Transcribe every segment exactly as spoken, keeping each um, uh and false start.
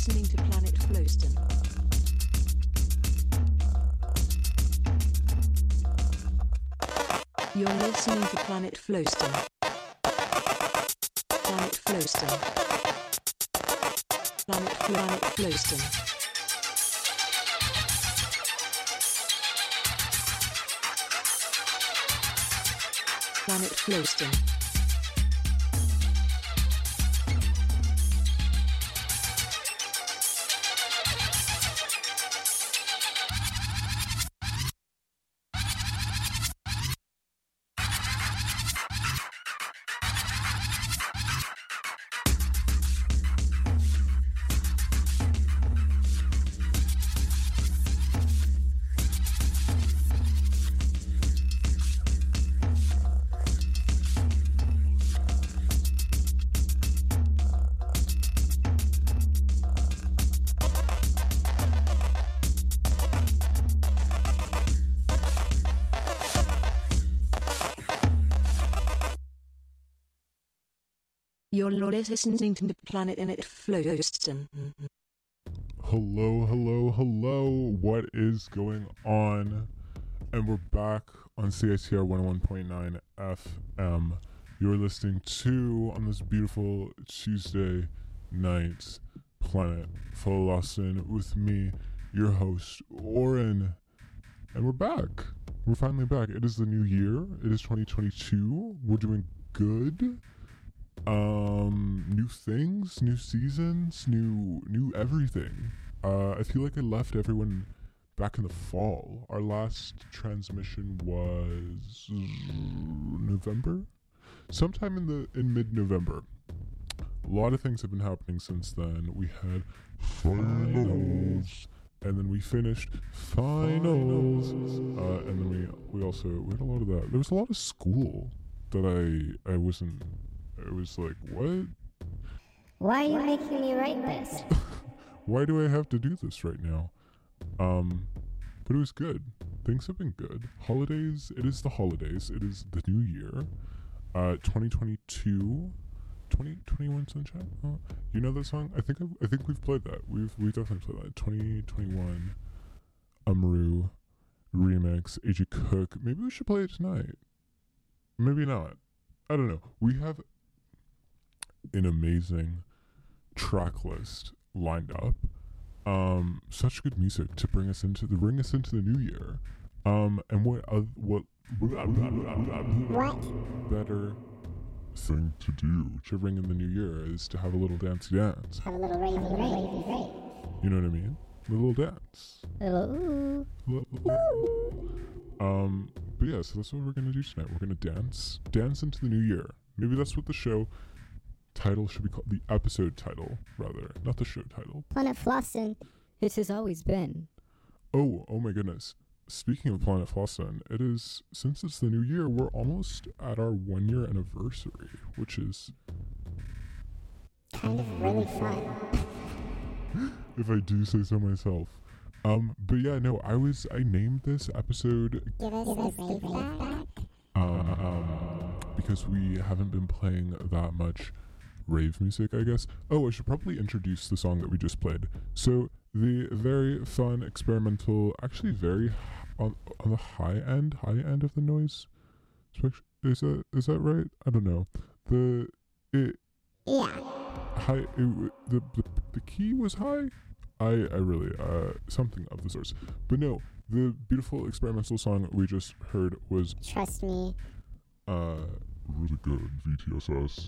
listening to Planet Flowston. You're listening to Planet Flowston. Planet Flowston. Planet Planet Flowston. Planet Flowston. You're listening to Planet in it Flowston. Hello, hello, hello. What is going on? And we're back on C I T R one oh one point nine F M. You're listening to, on this beautiful Tuesday night, Planet Flowston with me, your host, Oren. And we're back. We're finally back. It is the new year. It is twenty twenty-two. We're doing good. Um, new things, new seasons, new new everything. Uh, I feel like I left everyone back in the fall. Our last transmission was November, sometime in the in mid-November. A lot of things have been happening since then. We had finals, and then we finished finals, uh, and then we we also we had a lot of that. There was a lot of school that I I wasn't. It was like, what? Why are you making me write this? Why do I have to do this right now? Um, but it was good. Things have been good. Holidays, it is the holidays. It is the new year. Uh, twenty twenty-two, twenty twenty-one Sunshine? Oh, you know that song? I think I've, I think we've played that. We've we've definitely played that. twenty twenty-one, Umru, remix, A G Cook. Maybe we should play it tonight. Maybe not. I don't know. We have an amazing track list lined up. Um, such good music to bring us into the bring us into the new year. Um, and what uh, what What? better thing to do to bring in the new year is to have a little dancey dance. Have a little ravey ravey ravey. You know what I mean? A little dance. Ooh. Um, but yeah, so that's what we're gonna do tonight. We're gonna dance, dance into the new year. Maybe that's what the show title should be called. The episode title, rather, not the show title. Planet Flossin. It has always been. Oh, oh my goodness. Speaking of Planet Flossin, it is, since it's the new year, we're almost at our one year anniversary, which is Kind of really fun. if I do say so myself. Um, but yeah, no, I was, I named this episode, Give us a rave back. um, um, because we haven't been playing that much rave music, I guess. Oh, I should probably introduce the song that we just played. So, the very fun, experimental, actually very h- on, on the high end, high end of the noise spectrum. Is that, is that right? I don't know. The, it, Yeah. high, it, w- the, the, the key was high? I, I really, uh, something of the sorts. But no, the beautiful experimental song we just heard was, Trust me. uh, really good, V T S S.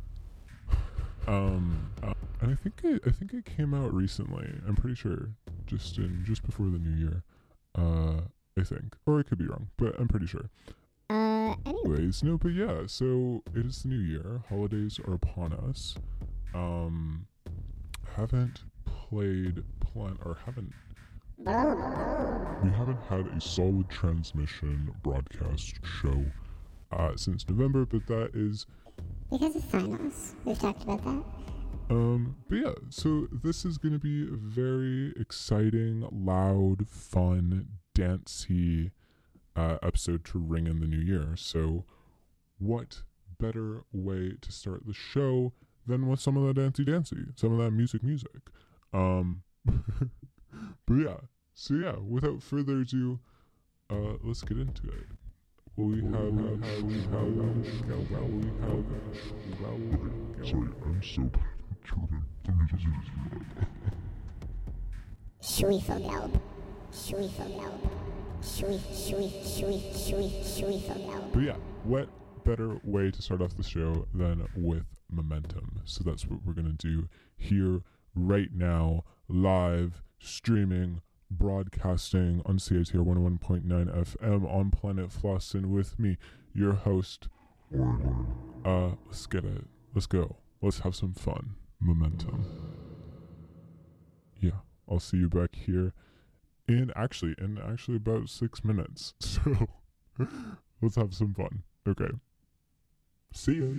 Um, uh, and I think it, I think it came out recently. I'm pretty sure, just in, just before the new year. Uh, I think, or I could be wrong, but I'm pretty sure. Uh, anyway. Anyways, no, but yeah, so it is the new year. Holidays are upon us. Um, haven't played plan or haven't we haven't had a solid transmission broadcast show uh since November, but that is Because of finals. We've talked about that. um but yeah, so this is gonna be a very exciting, loud, fun, dancey uh episode to ring in the new year. So what better way to start the show than with some of that dancey dancey, some of that music music. Um, but yeah, so yeah, without further ado, uh, let's get into it. We have, we have, we have, we have, we have, Sorry, I'm so bad at Jordan. Let me just use that. Schwefelgelb. Schwefelgelb. Schwe, schwe, schwe, schwe, Schwefelgelb. But yeah, what better way to start off the show than with momentum? So that's what we're gonna do here right now, live streaming, broadcasting on C I T R one oh one point nine F M on Planet Flossin with me, your host. Uh, let's get it. Let's go. Let's have some fun. Momentum. Yeah, I'll see you back here in actually in actually about six minutes. So let's have some fun. Okay. See ya.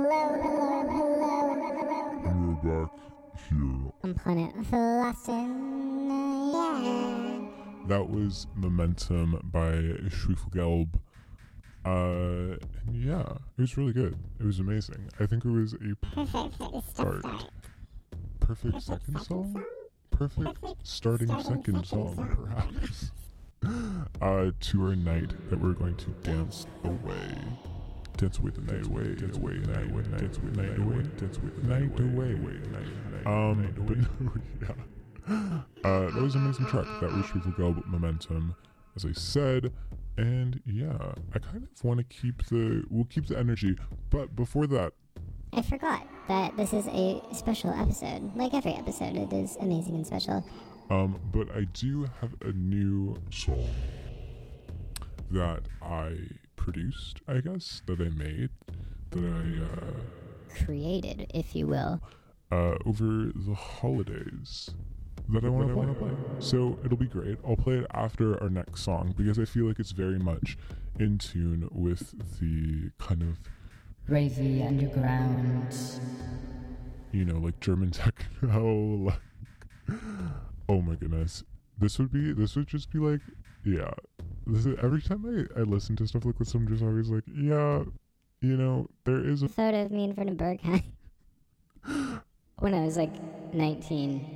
hello, hello, hello, hello. And we're back here. On Planet Philostin, yeah. That was Momentum by Schweifelgelb. Uh, and yeah, it was really good. It was amazing. I think it was a Perfect start. Perfect second song? Perfect starting second song, perhaps. Uh, to our night that we're going to dance away. Dance away the night away, dance away the night away, dance away the night away, dance away the night away. Um, but no, yeah. Uh, that was an amazing track. That was Schweifelgelb Momentum, as I said. And yeah, I kind of want to keep the, we'll keep the energy. But before that, I forgot that this is a special episode. Like every episode, it is amazing and special. Um, but I do have a new song that I produced, I guess, that I made, that I, uh, Created, if you will. uh, over the holidays that I want to play. play. So it'll be great. I'll play it after our next song because I feel like it's very much in tune with the kind of, Crazy underground. you know, like German techno, like, oh my goodness. This would be, this would just be like, yeah. This is, every time I, I listen to stuff like this, I'm just always like, yeah, you know, there is a Photo of me in front of Berghain. When I was like nineteen.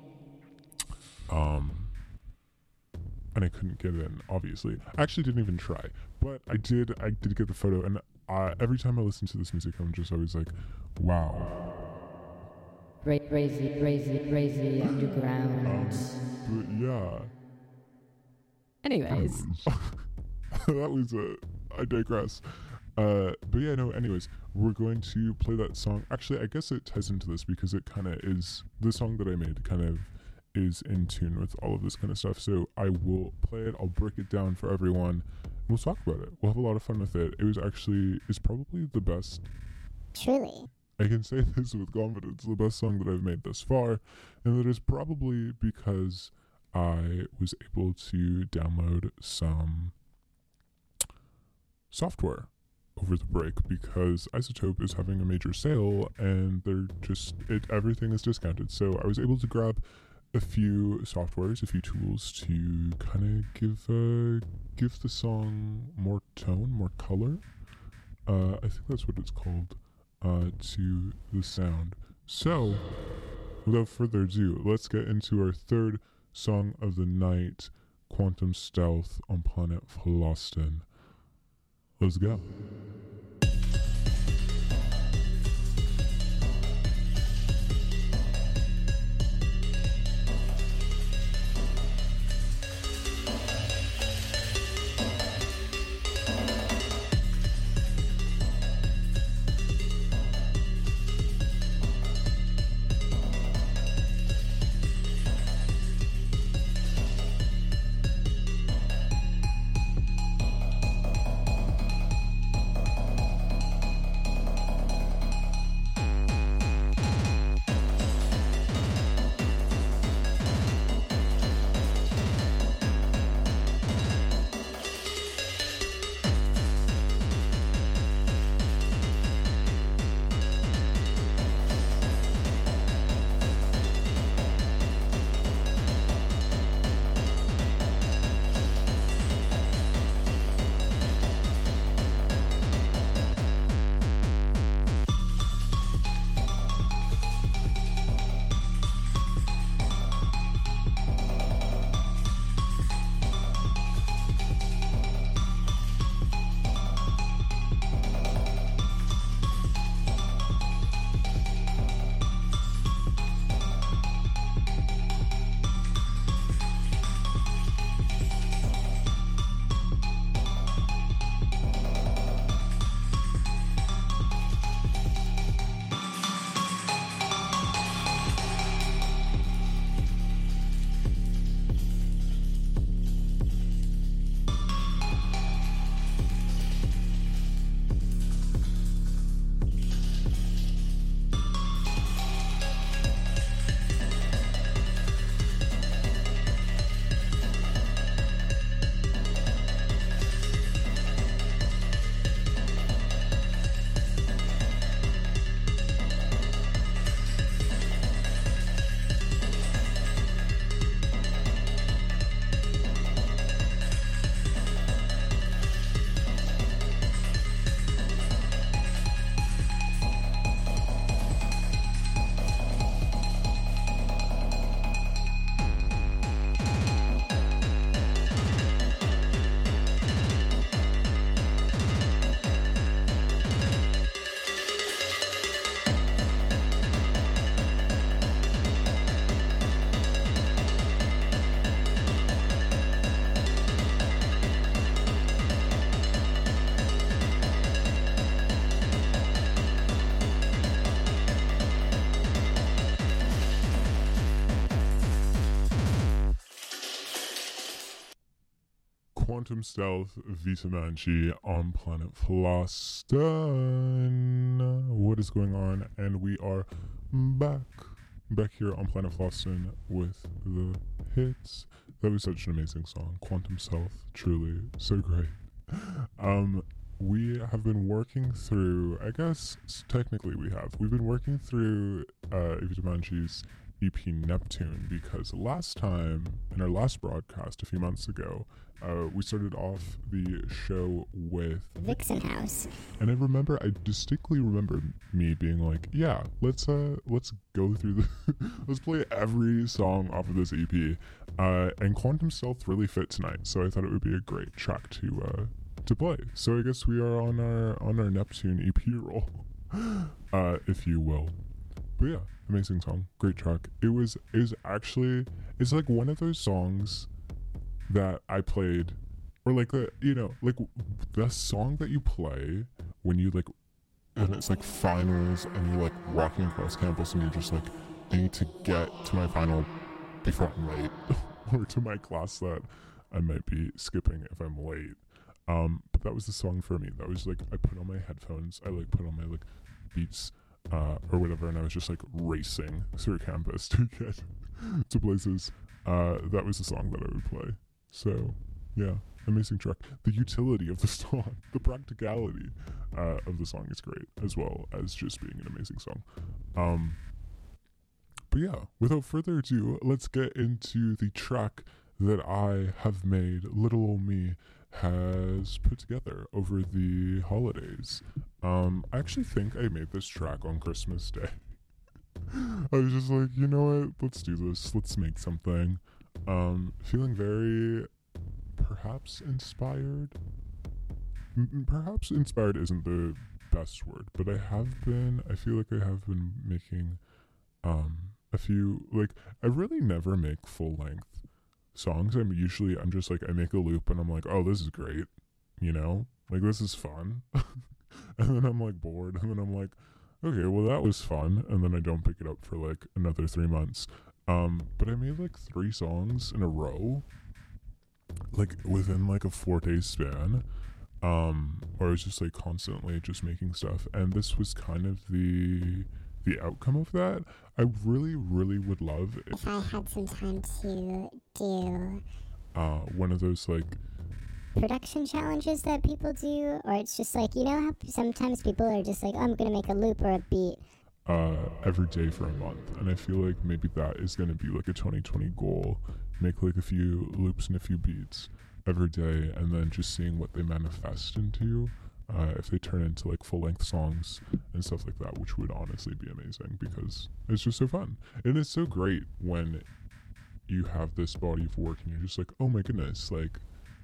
Um, and I couldn't get in, obviously. I actually didn't even try, but I did, I did get the photo, and uh, every time I listen to this music, I'm just always like, wow. Cra- Crazy, crazy, crazy underground. Um, but yeah, Anyways, that was a, I digress. Uh, but yeah, no, anyways, we're going to play that song. Actually, I guess it ties into this because it kind of is, the song that I made kind of is in tune with all of this kind of stuff. So I will play it, I'll break it down for everyone, and we'll talk about it. We'll have a lot of fun with it. It was actually, it's probably the best, Truly. I can say this with confidence, the best song that I've made thus far, and that is probably because I was able to download some software over the break because Isotope is having a major sale and they're just, it everything is discounted. So I was able to grab a few softwares, a few tools to kind of give uh, give the song more tone, more color. Uh, I think that's what it's called, uh, to the sound. So, without further ado, let's get into our third song of the night, Quantum Stealth on Planet Philostin. Let's go. Quantum Stealth, Vita Manchi on Planet Floston. What is going on? And we are back, back here on Planet Floston with the hits. That was such an amazing song. Quantum Stealth, truly so great. Um, we have been working through, I guess technically we have, we've been working through uh, Vita Manchi's E P Neptune, because last time in our last broadcast a few months ago, uh, we started off the show with Vixen House. and I remember, I distinctly remember me being like, yeah, let's uh, let's go through the, let's play every song off of this E P, uh, and Quantum Stealth really fit tonight, so I thought it would be a great track to uh, to play. So I guess we are on our on our Neptune E P roll, uh, if you will. But yeah, amazing song, great track. It was is actually it's like one of those songs that I played, or like the you know like the song that you play when you like, and it's like finals and you're like walking across campus and you're just like, I need to get to my final before I'm late, or to my class that I might be skipping if I'm late. Um, but that was the song for me. That was like, I put on my headphones, I like put on my like Beats uh, or whatever, and I was just like racing through campus to get to places. Uh, that was the song that I would play. So, yeah, amazing track. The utility of the song, the practicality uh, of the song is great, as well as just being an amazing song. Um, but yeah, without further ado, let's get into the track that I have made, little old me has put together over the holidays. Um, I actually think I made this track on Christmas Day. I was just like, you know what, let's do this, let's make something. Um, feeling very, perhaps inspired? M- perhaps inspired isn't the best word, but I have been, I feel like I have been making, um, a few, like, I really never make full length songs. I'm usually, I'm just like, I make a loop and I'm like, oh, this is great, you know, like, this is fun. And then I'm like bored, and then I'm like, okay, well, that was fun, and then I don't pick it up for like another three months. Um, but I made like three songs in a row, like within like a four day span. Um, or I was just like constantly just making stuff, and this was kind of the the outcome of that. I really, really would love if, If I had some time to do uh, one of those like production challenges that people do, or it's just like, you know how sometimes people are just like, oh, I'm gonna make a loop or a beat. uh, every day for a month, and I feel like maybe that is going to be like a twenty twenty goal. Make like a few loops and a few beats every day, and then just seeing what they manifest into, uh, if they turn into like full length songs and stuff like that, which would honestly be amazing, because it's just so fun. And it's so great when you have this body of work and you're just like, oh my goodness, like,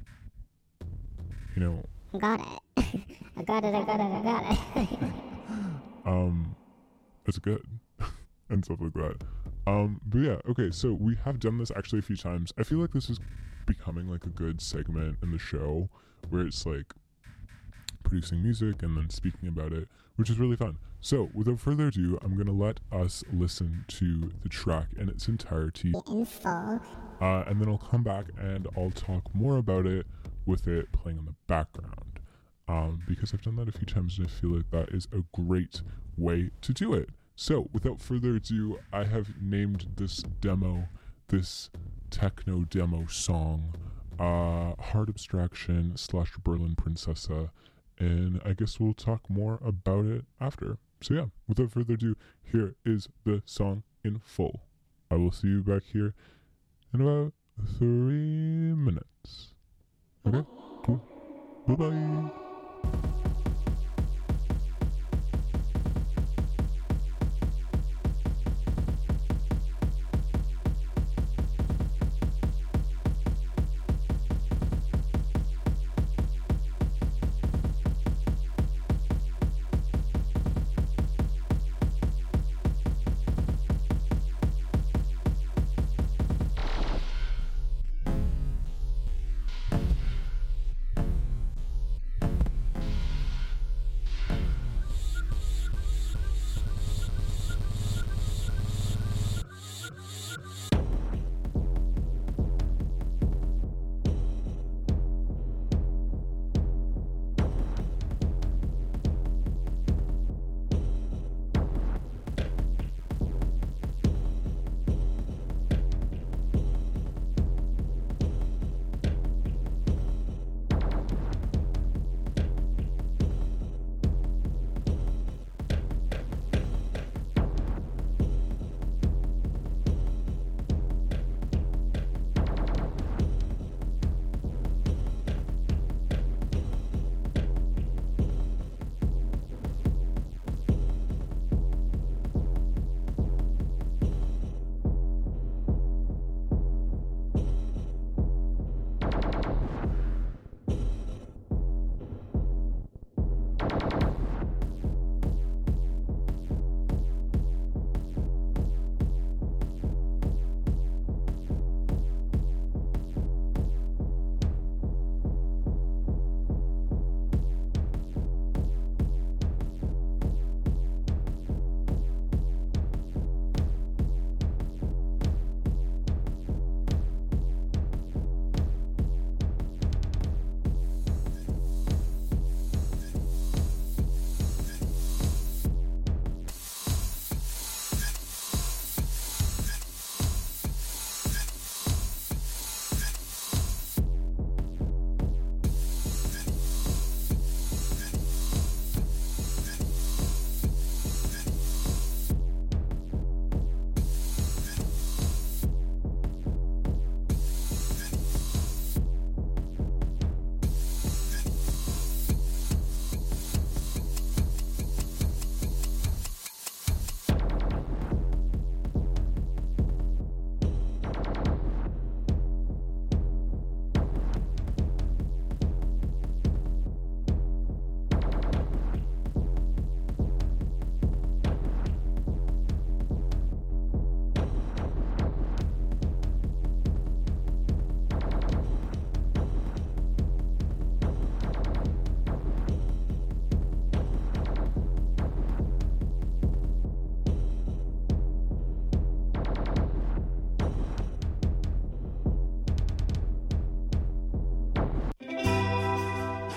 you know, I got it. I got it, I got it, I got it. um, it's good and stuff like that. Um, but yeah, okay, so we have done this actually a few times. I feel like this is becoming like a good segment in the show where it's like producing music and then speaking about it, which is really fun. So without further ado, I'm gonna let us listen to the track in its entirety, In full. uh, and then I'll come back and I'll talk more about it with it playing in the background, um, because I've done that a few times and I feel like that is a great way to do it. So without further ado, I have named this demo, this techno demo song, uh, Hard Abstraction slash Berlin Princessa, and I guess we'll talk more about it after. So yeah, without further ado, here is the song in full. I will see you back here in about three minutes. Okay, cool. Bye-bye.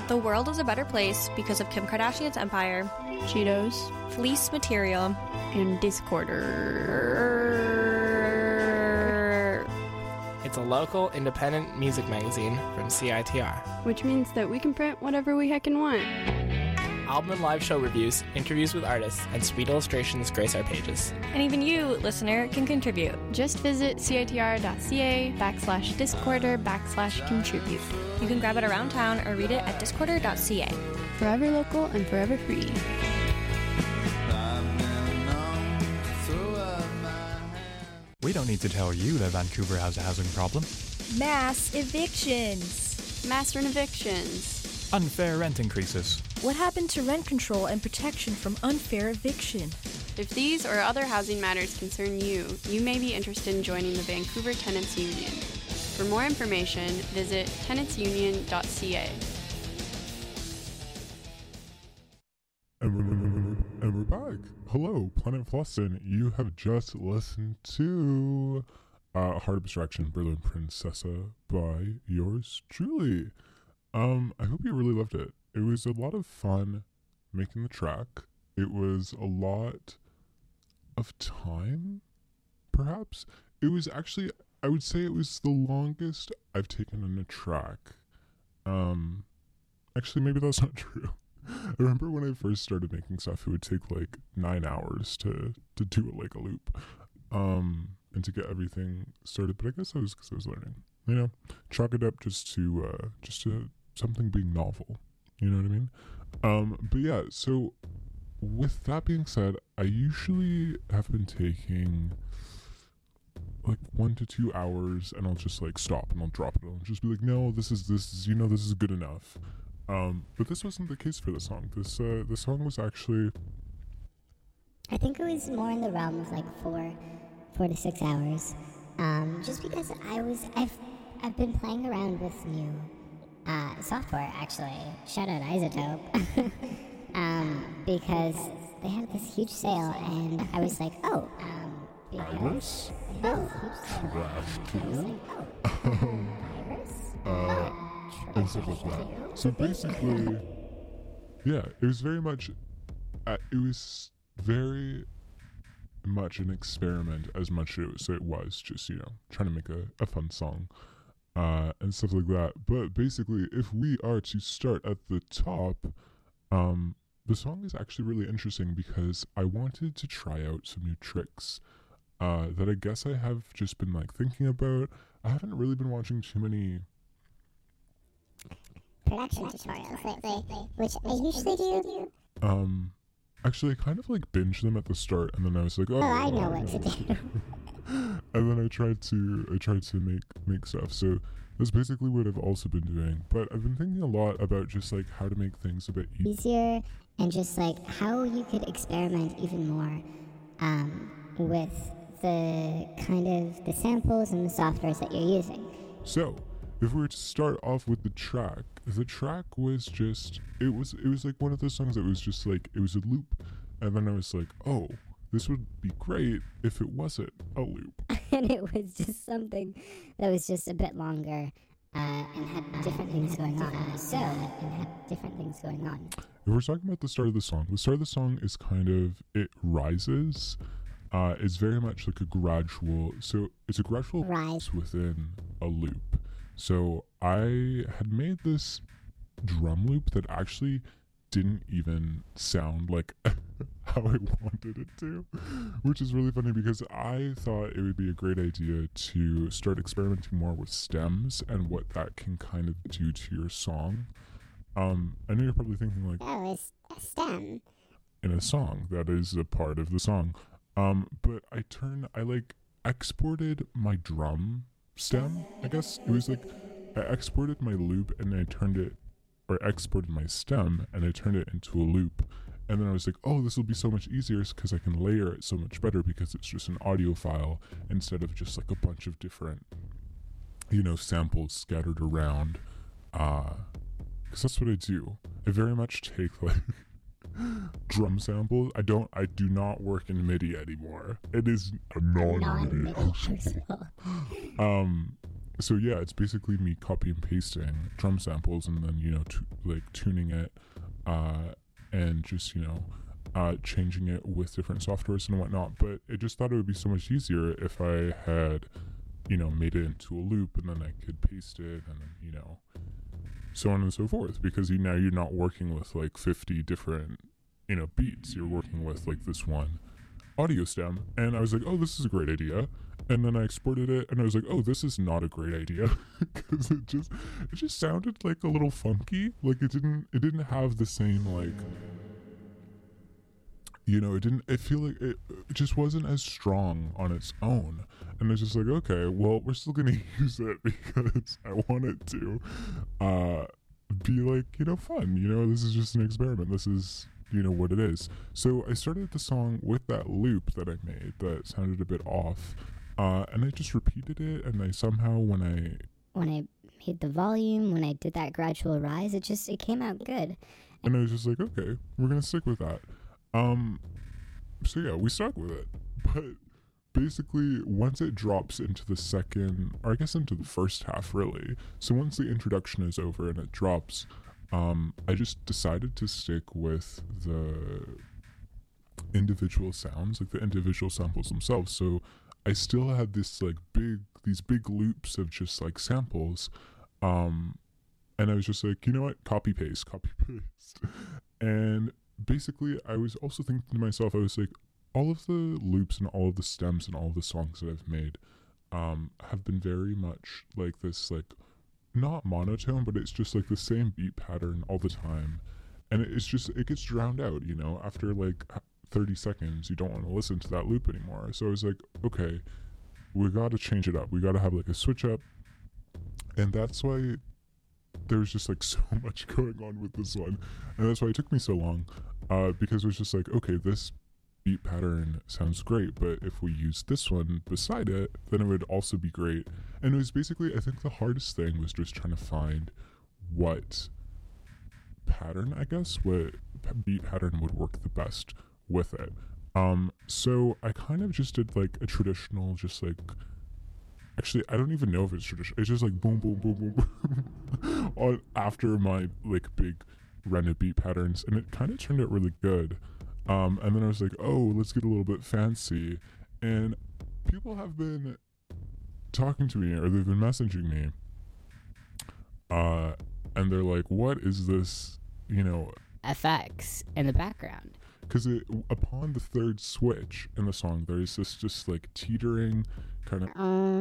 The world is a better place because of Kim Kardashian's empire, Cheetos, fleece material, and Discorder. It's a local, independent music magazine from C I T R. Which means that we can print whatever we heckin' want. Album and live show reviews, interviews with artists, and sweet illustrations grace our pages. and even you, listener, can contribute. Just visit citr.ca backslash Discorder backslash contribute. You can grab it around town or read it at discorder dot c a. Forever local and forever free. We don't need to tell you that Vancouver has a housing problem. Mass evictions. Mass evictions. Unfair rent increases. What happened to rent control and protection from unfair eviction? If these or other housing matters concern you, you may be interested in joining the Vancouver Tenants Union. For more information, visit tenants union dot c a. And we're, and we're back. Hello, Planet Flossin. You have just listened to uh, Heart Abstraction, Berlin Princessa by yours truly. Um, I hope you really loved it. It was a lot of fun making the track. It was a lot of time, perhaps. It was actually, I would say it was the longest I've taken on a track. Um, actually, maybe that's not true. I remember when I first started making stuff, it would take like nine hours to, to do it like a loop, um, and to get everything started. But I guess that was because I was learning, you know, chalk it up just to, uh, just to something being novel, you know what I mean? Um, but yeah, so with that being said, I usually have been taking like one to two hours and I'll just like stop and I'll drop it. I'll just be like, no, this is, this is, you know, this is good enough. Um, but this wasn't the case for the song. This uh, the song was actually, I think it was more in the realm of like four, four to six hours. Um, just because I was, I've, I've been playing around with new uh, software. Actually, shout out Isotope, um, because they had this huge sale, and I was like, oh, um, Iris? they had this huge sale. I was like, oh, Iris? uh, and stuff like that. So basically, yeah, it was very much, uh, it was very much an experiment as much as it was just, you know, trying to make a, a fun song, uh, and stuff like that. But basically, if we are to start at the top, um, the song is actually really interesting because I wanted to try out some new tricks, uh, that I guess I have just been like thinking about. I haven't really been watching too many production tutorials lately, which I usually do. Um, actually, I kind of like binged them at the start, and then I was like, "Oh, Oh, I know what to do." And then I tried to, I tried to make make stuff. So that's basically what I've also been doing. But I've been thinking a lot about just like how to make things a bit easier. Easier, and just like how you could experiment even more um, with the kind of the samples and the softwares that you're using. So, if we were to start off with the track, the track was just, it was it was like one of those songs that was just like, it was a loop, and then I was like, oh, this would be great if it wasn't a loop. And it was just something that was just a bit longer uh, and had different things going on. So, and had different things going on. If we're talking about the start of the song, the start of the song is kind of, it rises. Uh, it's very much like a gradual, so it's a gradual rise within a loop. So I had made this drum loop that actually didn't even sound like how I wanted it to, which is really funny because I thought it would be a great idea to start experimenting more with stems and what that can kind of do to your song. Um, I know you're probably thinking like, oh, it's a stem in a song. That is a part of the song. Um, but I turned, I like exported my drum stem, I guess. It was like, I exported my loop and I turned it, or exported my stem and I turned it into a loop. And then I was like, oh, this will be so much easier because I can layer it so much better because it's just an audio file instead of just like a bunch of different, you know, samples scattered around. Uh, because that's what I do. I very much take like drum samples. I don't, I do not work in MIDI anymore. It is a non-MIDI. um, so yeah, it's basically me copy and pasting drum samples and then, you know, t- like tuning it, uh, and just, you know, uh, changing it with different softwares and whatnot. But I just thought it would be so much easier if I had, you know, made it into a loop and then I could paste it and then, you know, so on and so forth. Because you now you're not working with like fifty different, you know, beats. You're working with like this one audio stem. And I was like, oh, this is a great idea. And then I exported it and I was like, oh, this is not a great idea. Because it just it just sounded like a little funky. Like it didn't it didn't have the same like, you know, it didn't, I feel like it, it just wasn't as strong on its own. And it's just like, okay, well, we're still going to use it because I want it to uh, be like, you know, fun. You know, this is just an experiment. This is, you know, what it is. So I started the song with that loop that I made that sounded a bit off. Uh, and I just repeated it. And I somehow, when I... When I made the volume, when I did that gradual rise, it just, it came out good. And I was just like, okay, we're going to stick with that. Um, so yeah, we stuck with it, but basically once it drops into the second, or I guess into the first half really, so once the introduction is over and it drops, um, I just decided to stick with the individual sounds, like the individual samples themselves. So I still had this like big, these big loops of just like samples, um, and I was just like, you know what, copy paste, copy paste, and basically I was also thinking to myself, I was like, all of the loops and all of the stems and all of the songs that I've made um have been very much like this, like not monotone, but it's just like the same beat pattern all the time, and it's just, it gets drowned out, you know, after like thirty seconds you don't want to listen to that loop anymore. So I was like, okay, we got to change it up, we got to have like a switch up. And that's why there's just like so much going on with this one, and that's why it took me so long, uh because it was just like, okay, this beat pattern sounds great, but if we use this one beside it, then it would also be great. And it was basically, I think the hardest thing was just trying to find what pattern, I guess, what beat pattern would work the best with it. Um so I kind of just did like a traditional, just like, actually, I don't even know if it's traditional. It's just like boom, boom, boom, boom, boom on after my like big random beat patterns, and it kind of turned out really good. Um, and then I was like, oh, let's get a little bit fancy. And people have been talking to me, or they've been messaging me, uh, and they're like, what is this? You know, F X in the background. Because upon the third switch in the song, there is this just like teetering kind of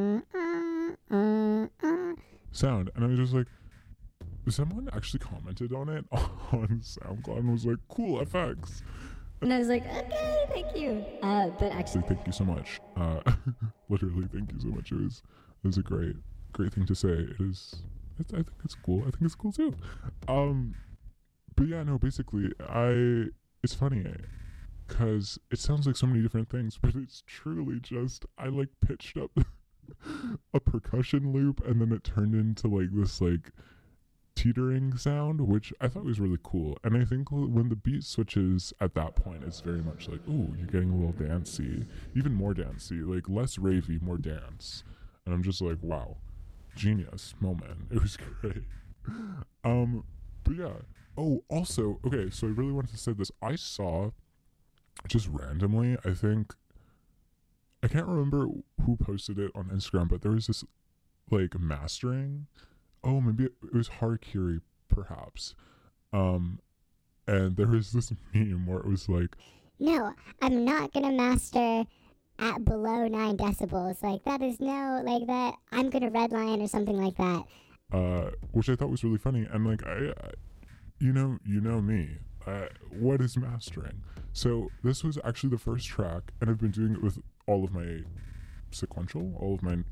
sound, and I was just like, someone actually commented on it on SoundCloud and was like, cool F X. And I was like, okay, thank you. Uh, but actually, thank you so much. Uh, literally, thank you so much. It was, it was a great, great thing to say. It is, it's, I think it's cool. I think it's cool too. Um, but yeah, no, basically, I, it's funny, because it sounds like so many different things, but it's truly just, I like pitched up a percussion loop, and then it turned into like this like teetering sound, which I thought was really cool. And I think when the beat switches at that point, it's very much like, ooh, you're getting a little dancey, even more dancey, like less ravey, more dance. And I'm just like, wow, genius moment. It was great. Um, but yeah. Oh, also, okay, so I really wanted to say this. I saw, just randomly, I think, I can't remember who posted it on Instagram, but there was this, like, mastering. Oh, maybe it, it was Harakiri, perhaps. Um, and there was this meme where it was like, no, I'm not gonna master at below nine decibels. Like, that is no, like that, I'm gonna redline or something like that. Uh, which I thought was really funny. And, like, I... I You know, you know me. Uh, what is mastering? So this was actually the first track, and I've been doing it with all of my sequential, all of my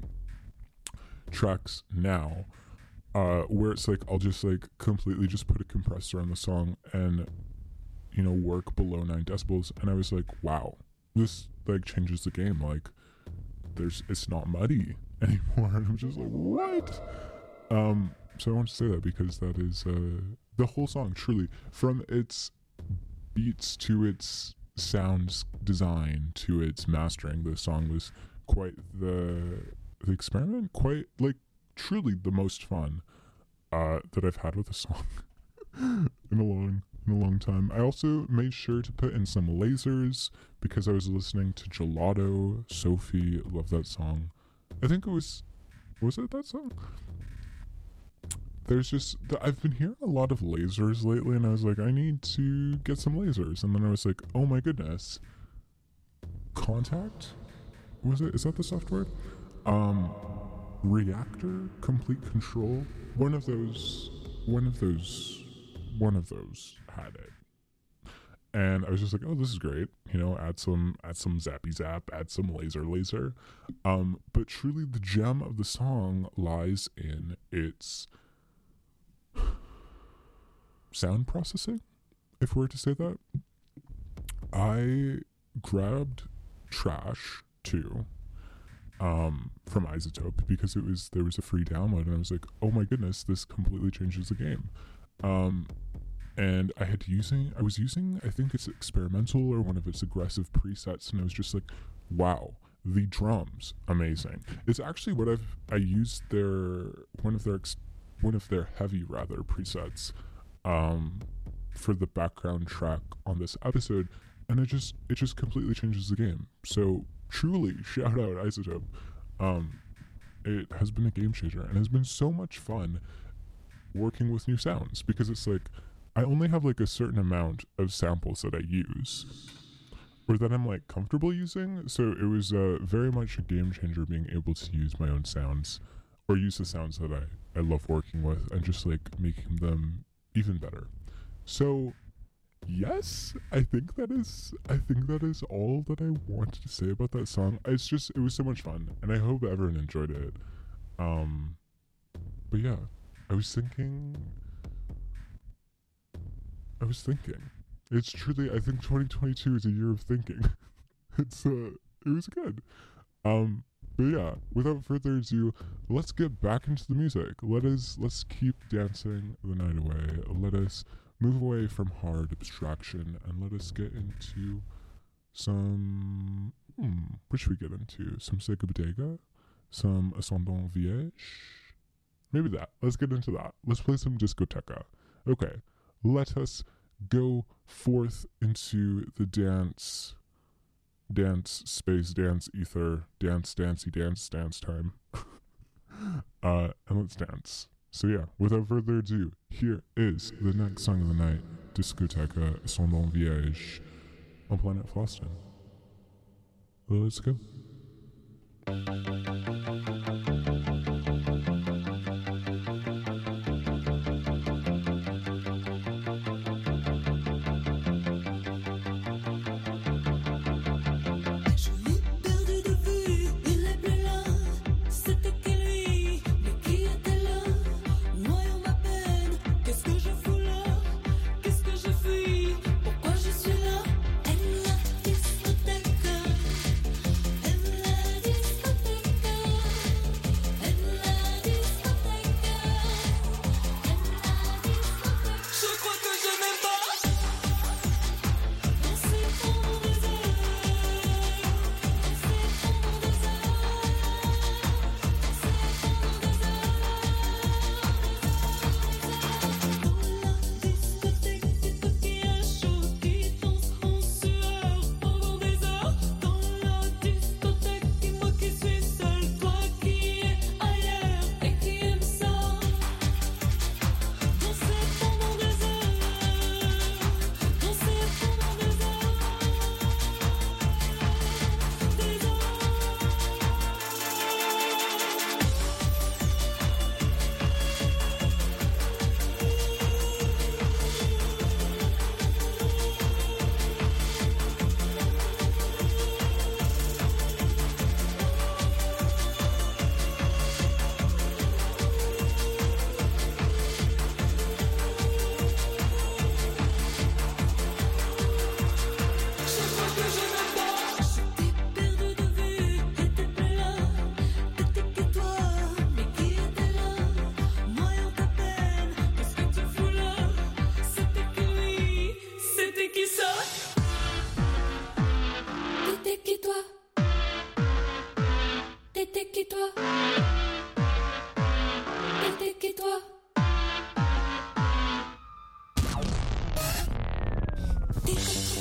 tracks now, uh, where it's like I'll just like completely just put a compressor on the song and, you know, work below nine decibels. And I was like, wow, this like changes the game. Like, there's it's not muddy anymore. And I'm just like, what? Um, so I want to say that because that is uh. The whole song, truly, from its beats to its sound design to its mastering, the song was quite the the experiment, quite like truly the most fun uh, that I've had with a song in a long in a long time. I also made sure to put in some lasers because I was listening to Gelato. Sophie, love that song. I think it was was it that song? There's just I've been hearing a lot of lasers lately, and I was like, I need to get some lasers, and then I was like, oh my goodness, Contact, was it? Is that the software? Um, Reactor, Complete Control. One of those. One of those. One of those had it, and I was just like, oh, this is great. You know, add some, add some zappy zap, add some laser laser. Um, but truly, the gem of the song lies in its sound processing, if we're to say that. I grabbed Trash two um, from iZotope because it was there was a free download, and I was like, oh my goodness, this completely changes the game. Um, and I had using I was using I think it's experimental or one of its aggressive presets, and I was just like, wow, the drums, amazing. It's actually what I've I used their one of their ex, one of their heavy rather presets um, for the background track on this episode, and it just it just completely changes the game. So truly, shout out iZotope. Um, it has been a game changer and has been so much fun working with new sounds, because it's like I only have like a certain amount of samples that I use or that I'm like comfortable using, so it was uh, very much a game changer being able to use my own sounds or use the sounds that I, I love working with and just like making them even better. So yes, I think that is I think that is all that I wanted to say about that song. It's just it was so much fun, and I hope everyone enjoyed it. Um but yeah, I was thinking I was thinking it's truly I think twenty twenty-two is a year of thinking. It's uh it was good. Um but yeah, without further ado, let's get back into the music. Let us let's keep dancing the night away. Let us move away from hard abstraction and let us get into some hmm, what should we get into? Some Sega Bodega? Some Ascendant Vierge? Maybe that. Let's get into that. Let's play some Discoteca. Okay, let us go forth into the dance, dance, space, dance, ether, dance, dancey, dance, dance time. uh, and let's dance. So yeah, without further ado, here is the next song of the night, Discoteca Ascendant Vierge on Planet Floston. Let's go. Discoteca,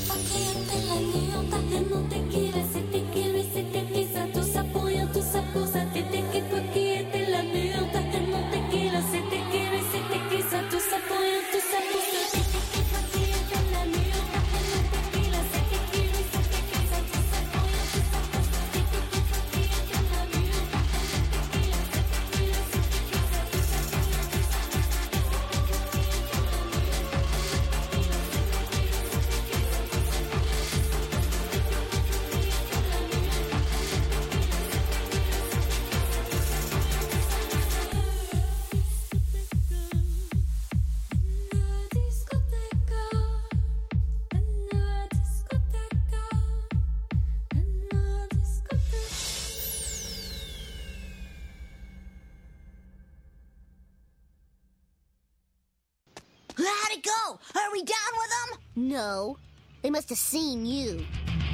How'd it go? Are we down with them? No. They must have seen you.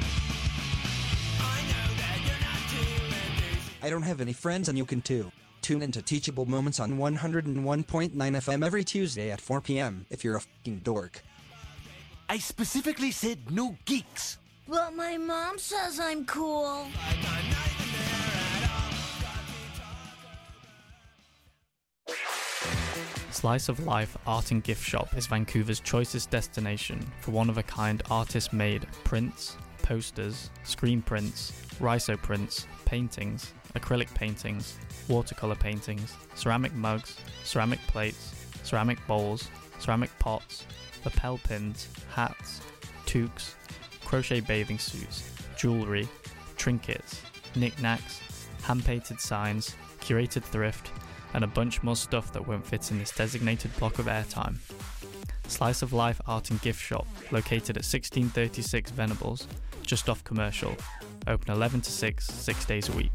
I don't have any friends and you can too. Tune into Teachable Moments on one oh one point nine F M every Tuesday at four p.m. if you're a f***ing dork. I specifically said no geeks. But my mom says I'm cool. Slice of Life Art and Gift Shop is Vancouver's choicest destination for one-of-a-kind artist-made prints, posters, screen prints, rhizo prints, paintings, acrylic paintings, watercolor paintings, ceramic mugs, ceramic plates, ceramic bowls, ceramic pots, lapel pins, hats, toques, crochet bathing suits, jewellery, trinkets, knickknacks, hand-painted signs, curated thrift, and a bunch more stuff that won't fit in this designated block of airtime. Slice of Life Art and Gift Shop, located at sixteen thirty-six Venables, just off Commercial, open eleven to six, six days a week.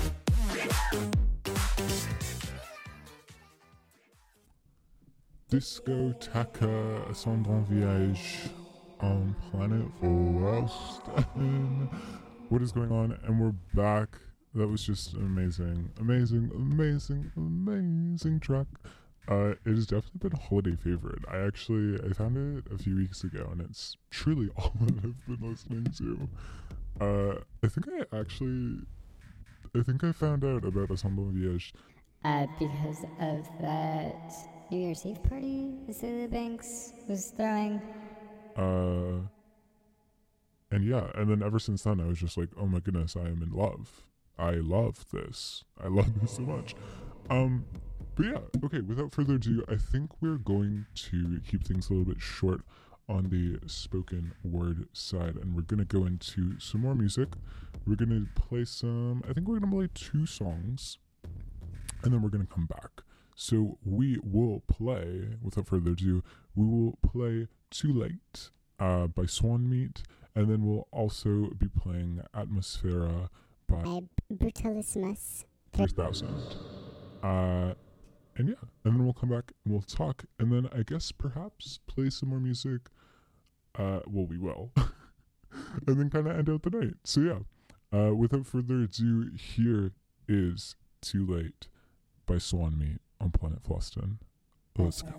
Discoteca Ascendant Viage on Planet Boston. What is going on? And we're back. That was just an amazing, amazing, amazing, amazing track. Uh, it has definitely been a holiday favorite. I actually, I found it a few weeks ago, and it's truly all that I've been listening to. Uh, I think I actually, I think I found out about Assemble Viege. Uh, because of that New Year's Eve party Cecilia Banks was throwing. Uh, and yeah, and then ever since then, I was just like, oh my goodness, I am in love. I love this. I love this so much. Um, but yeah, okay, without further ado, I think we're going to keep things a little bit short on the spoken word side, and we're going to go into some more music. We're going to play some, I think we're going to play two songs, and then we're going to come back. So we will play, without further ado, we will play Too Late uh, by Swan Meat, and then we'll also be playing Atmosphera by uh, Brutalismus three thousand. Uh, and yeah, and then we'll come back and we'll talk, and then I guess perhaps play some more music. Uh, well, we will. And then kind of end out the night. So yeah, uh, without further ado, here is Too Late by Swan Meat on Planet Fluston. Let's go.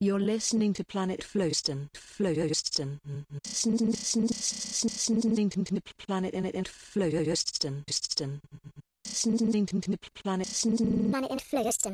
You're listening to Planet Flowston. Flowston. Planet in it and Flowston. Planet Planet and Flowston.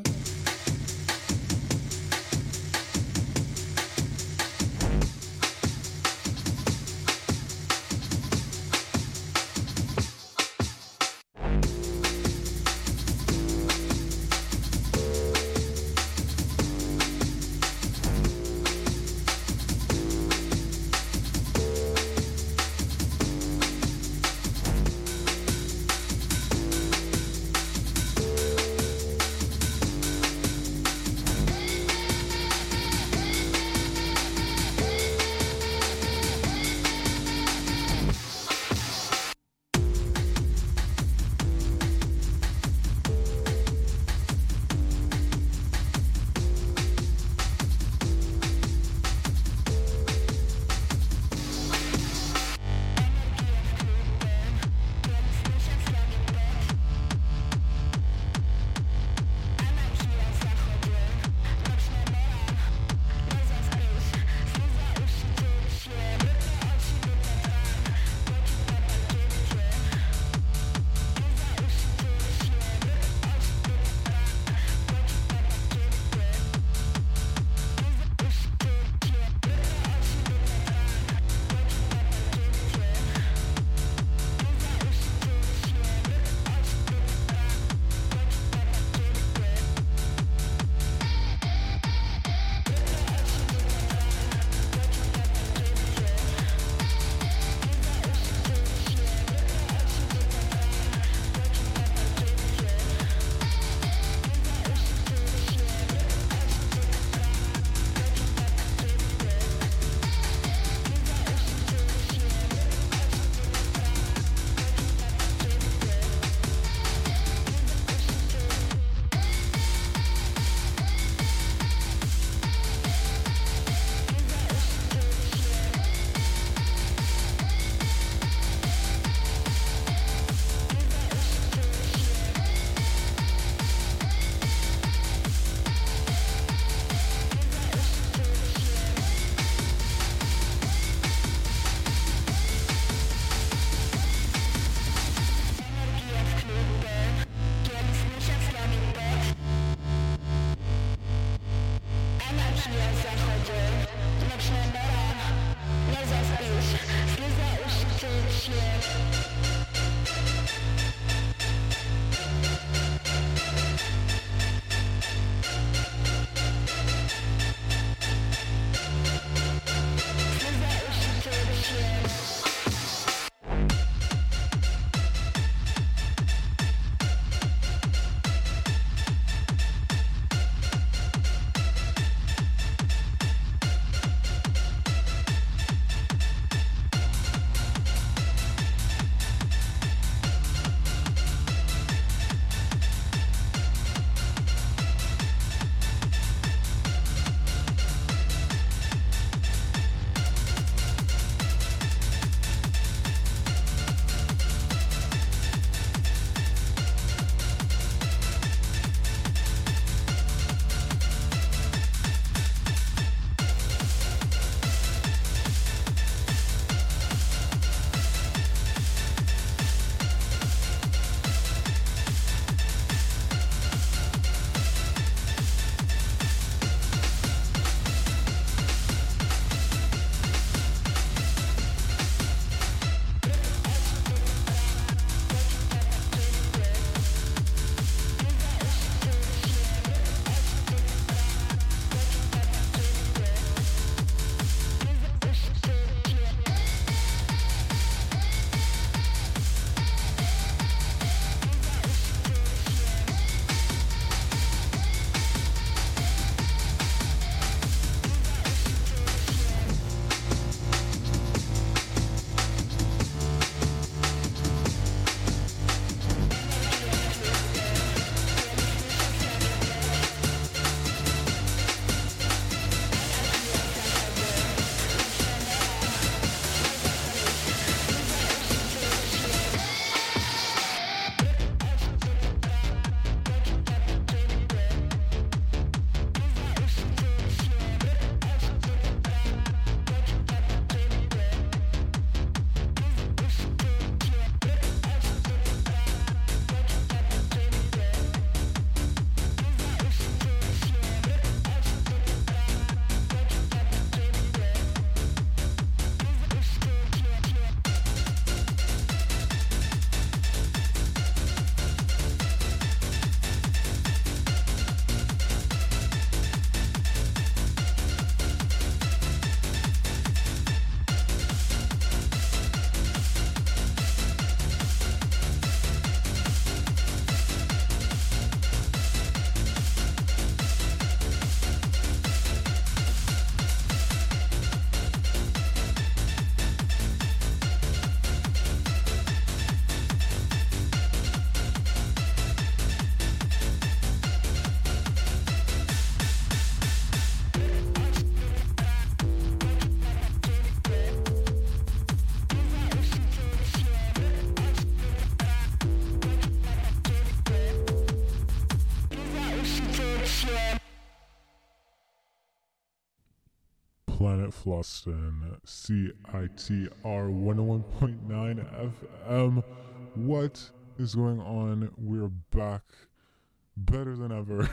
Planet Floston, C I T R one oh one point nine F M. What is going on? We're back better than ever.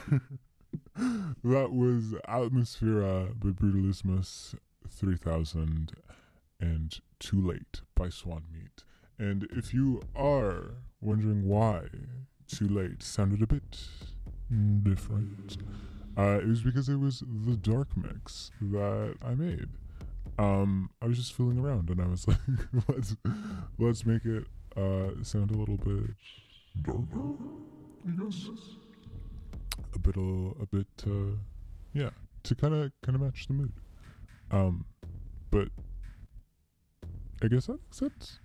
That was Atmosphera by Brutalismus three thousand and Too Late by Swan Meat. And if you are wondering why Too Late sounded a bit different, uh, it was because it was the dark mix that I made. Um, I was just fooling around and I was like, let's let's make it uh, sound a little bit darker, I guess. A bit, a bit, uh, yeah, to kind of kind of match the mood. Um, but I guess that makes sense.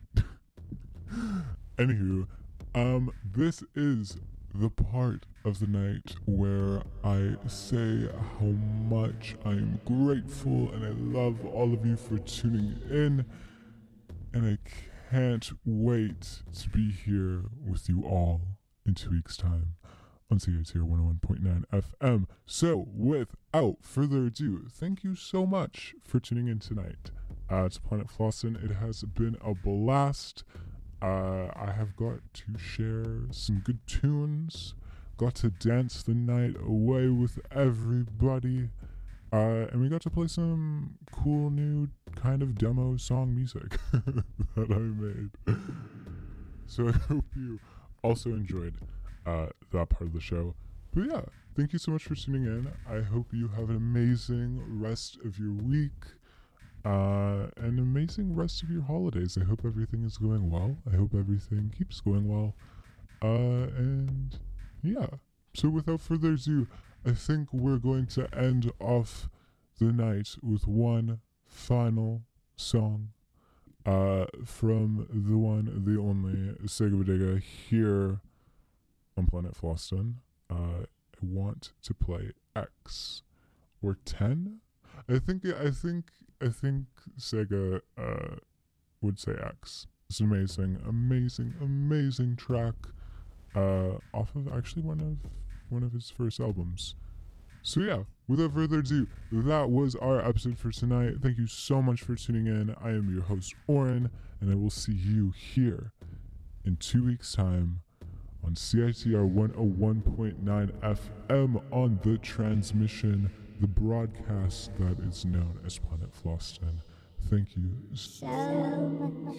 Anywho, um, this is the part of the night where I say how much I am grateful and I love all of you for tuning in, and I can't wait to be here with you all in two weeks' time on C I T R one oh one point nine F M. So, without further ado, thank you so much for tuning in tonight uh, to Planet Floston. It has been a blast. Uh, I have got to share some good tunes, got to dance the night away with everybody, uh, and we got to play some cool new kind of demo song music that I made. So I hope you also enjoyed uh, that part of the show. But yeah, thank you so much for tuning in. I hope you have an amazing rest of your week. Uh, an amazing rest of your holidays. I hope everything is going well. I hope everything keeps going well. Uh, and yeah. So without further ado, I think we're going to end off the night with one final song, uh, from the one, the only Sega Bodega here on Planet Floston. Uh, I want to play X or ten. I think. I think. I think Sega uh, would say X. It's an amazing, amazing, amazing track uh, off of actually one of one of his first albums. So yeah, without further ado, that was our episode for tonight. Thank you so much for tuning in. I am your host, Oren, and I will see you here in two weeks' time on C I T R one oh one point nine F M on the transmission, the broadcast that is known as Planet Floston. Thank you so much.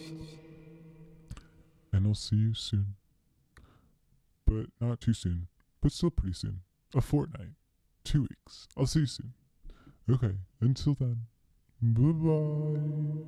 And I'll see you soon. But not too soon, but still pretty soon. A fortnight. Two weeks. I'll see you soon. Okay, until then. Bye-bye.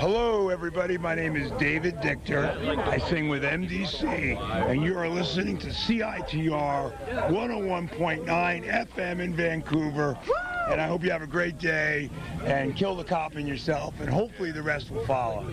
Hello, everybody. My name is David Dichter. I sing with M D C, and you are listening to C I T R one oh one point nine F M in Vancouver. And I hope you have a great day, and kill the cop in yourself, and hopefully the rest will follow.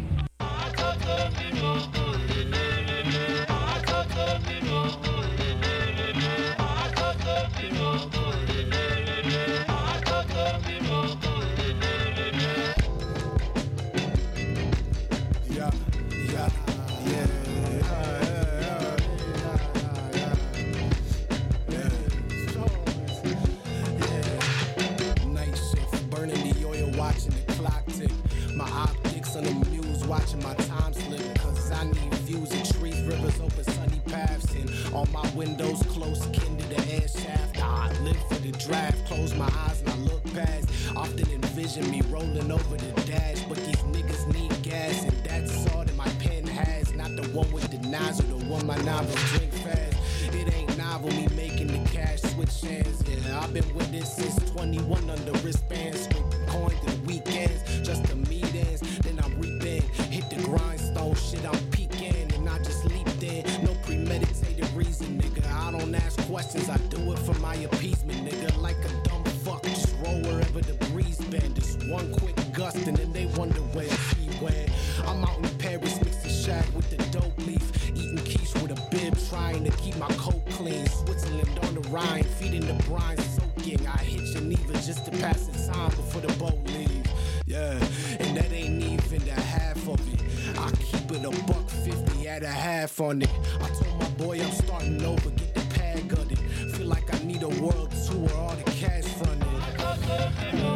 Watching my time slip, cause I need views of trees, rivers, open sunny paths, and all my windows close, kin to the air shaft. I live for the draft, close my eyes and I look past. Often envision me rolling over the dash, but these niggas need gas, and that's all that my pen has. Not the one with the nozzle, the one my novels drink fast. It ain't novel, me making the cash switch hands. Yeah, I've been with this since twenty-one under wristbands, with coin to the weekends, just the meet ends. Then I'm reaping, hit the grindstone, shit I'm peeking, and I just leaped in. No premeditated reason, nigga. I don't ask questions, I do it for my appeasement, nigga. Like a dumb fuck, just roll wherever the breeze bend. Just one quick gust, and then they wonder where he went. I'm out in Paris, mixing shag with the dope leaf, eating quiche with a bib, trying to keep my coat clean. Switzerland on the Rhine, feeding the brine, soaking. I hit Geneva just to pass the time before the boat leaves. Yeah, and that ain't even the half of it. I keep it a buck fifty at a half on it. I told my boy I'm starting over, get the pad gutted. Feel like I need a world tour, all the cash fronted.